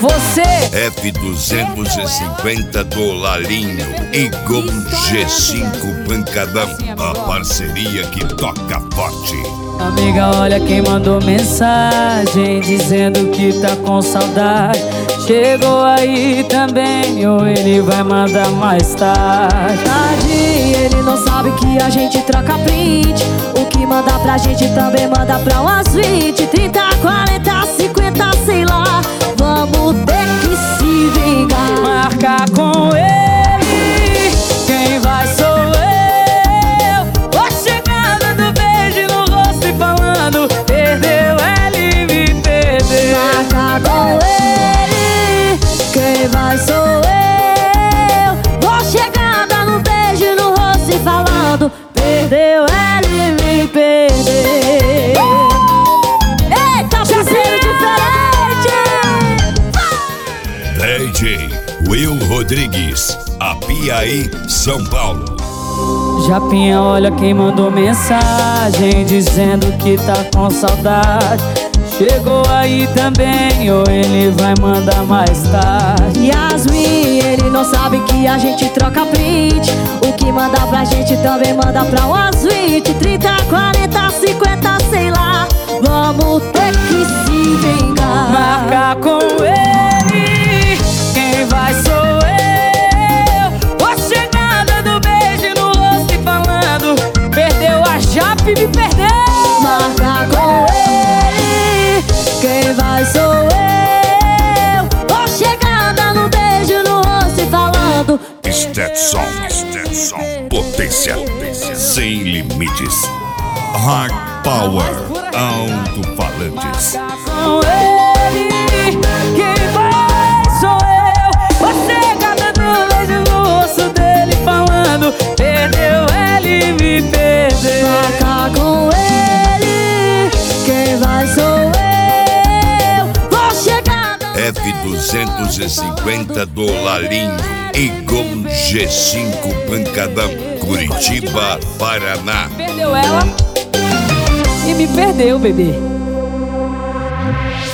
Você F250 do Lalinho e com G5 Pancadão, a parceria que toca forte. amiga, olha quem mandou mensagem dizendo que tá com saudade. Chegou aí também ou ele vai mandar mais tarde? Ele não sabe que a gente troca print. O que manda pra gente também manda pra umas 20, 30, 40, 50, sei lá. Vamos ter que se vingar. Marcar com ele, quem vai sou eu. Vou chegar dando beijo no rosto e falando: perdeu, ele me perdeu. Marcar com ele, quem vai sou eu. Vou chegar dando beijo no rosto e falando: perdeu, ele me perdeu. Eita, parceiro diferente! DJ Will Rodrigues, Apiaí, São Paulo. Japinha, olha quem mandou mensagem dizendo que tá com saudade. Chegou aí também ou ele vai mandar mais tarde? Yasmin, ele não sabe que a gente troca print. O que manda pra gente também manda pra umas 20, 30, 40, 50, sei lá. Vamos ter que se vingar. Marcar com ele, quem vai sou eu. Vou chegar dando beijo no rosto e falando: perdeu a Jape, me perdeu. Marcar com ele, quem vai sou eu. Vou chegar dando beijo no rosto e falando: Stetson, potência sem limites. Hard Power, alto-falantes. Com ele, quem vai sou eu. Vou chegar dando beijo no rosto dele falando: perdeu, ele me perdeu. marcar com ele, quem vai sou eu. Vou chegar dando F250 do Lalinho e com G5 Pancadão, Curitiba, Paraná. Perdeu ela e me perdeu, bebê.